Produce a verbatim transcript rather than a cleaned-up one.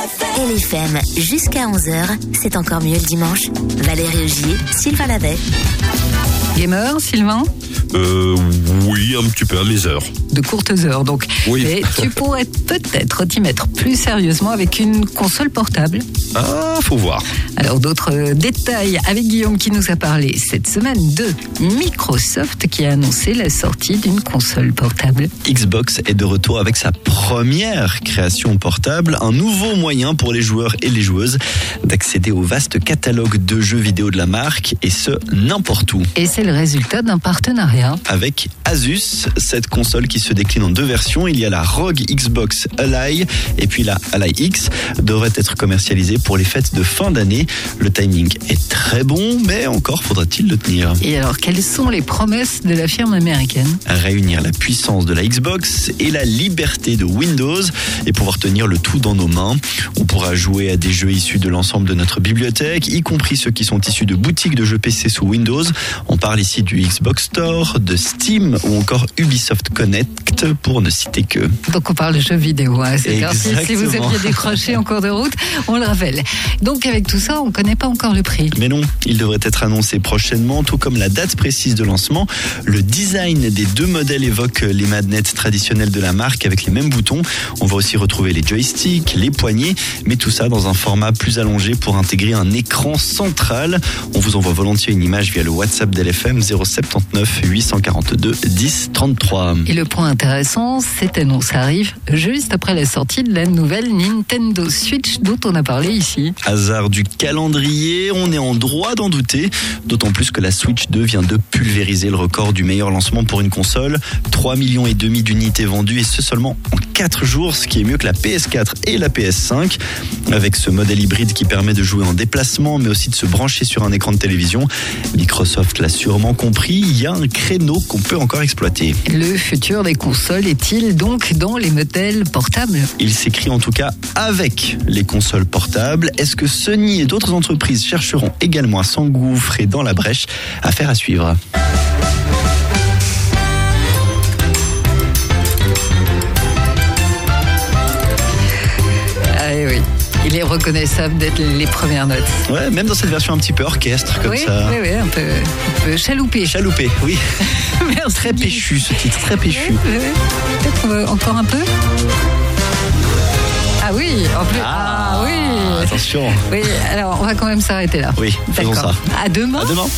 L F M, jusqu'à onze heures, c'est encore mieux le dimanche. Valérie Augier, Sylvain Lavet. Gamer, Sylvain ? Euh, oui, un petit peu à les heures. De courtes heures, donc. Oui. Mais tu pourrais peut-être t'y mettre plus sérieusement avec une console portable. Ah, faut voir. Alors, d'autres détails avec Guillaume qui nous a parlé cette semaine de Microsoft qui a annoncé la sortie d'une console portable. Xbox est de retour avec sa première création portable, un nouveau moyen pour les joueurs et les joueuses d'accéder au vaste catalogue de jeux vidéo de la marque, et ce, n'importe où. Et c'est le résultat d'un partenariat Avec Asus, cette console qui se décline en deux versions. Il y a la R O G Xbox Ally et puis la Ally X devrait être commercialisée pour les fêtes de fin d'année. Le timing est très bon, mais encore faudra-t-il le tenir. Et alors, quelles sont les promesses de la firme américaine ? Réunir la puissance de la Xbox et la liberté de Windows et pouvoir tenir le tout dans nos mains. On pourra jouer à des jeux issus de l'ensemble de notre bibliothèque, y compris ceux qui sont issus de boutiques de jeux P C sous Windows. On parle ici du Xbox Store, de Steam ou encore Ubisoft Connect, pour ne citer que. Donc on parle de jeux vidéo, hein. C'est parti. Si vous aviez décroché en cours de route, on le rappelle. Donc avec tout ça, on ne connaît pas encore le prix. Mais non, il devrait être annoncé prochainement, tout comme la date précise de lancement. Le design des deux modèles évoque les manettes traditionnelles de la marque avec les mêmes boutons. On va aussi retrouver les joysticks, les poignées, mais tout ça dans un format plus allongé pour intégrer un écran central. On vous envoie volontiers une image via le WhatsApp d'L F M zéro soixante-neuf huit cent quarante-deux dix trente-trois. Et le point intéressant, cette annonce arrive juste après la sortie de la nouvelle Nintendo Switch dont on a parlé ici. Hasard du calendrier, on est en droit d'en douter, d'autant plus que la Switch deux vient de pulvériser le record du meilleur lancement pour une console. trois millions et demi d'unités vendues, et ce seulement en quatre jours, ce qui est mieux que la P S quatre et la P S cinq. Avec ce modèle hybride qui permet de jouer en déplacement, mais aussi de se brancher sur un écran de télévision, Microsoft l'a sûrement compris, il y a un créneau qu'on peut encore exploiter. Le futur des consoles est-il donc dans les modèles portables ? Il s'écrit en tout cas avec les consoles portables. Est-ce que Sony et d'autres entreprises chercheront également à s'engouffrer dans la brèche ? Affaire à suivre. Ah oui, il est reconnaissable d'être les premières notes. Ouais, même dans cette version un petit peu orchestre comme oui, ça. Oui, oui, un peu, un peu chaloupé. Chaloupé, oui. Merci. Très péchu ce titre, très péchu. Oui, oui. Peut-être euh, encore un peu. Ah oui, en plus. Ah, ah oui. Attention. Oui, alors on va quand même s'arrêter là. Oui, faisons D'accord. ça. À demain. À demain.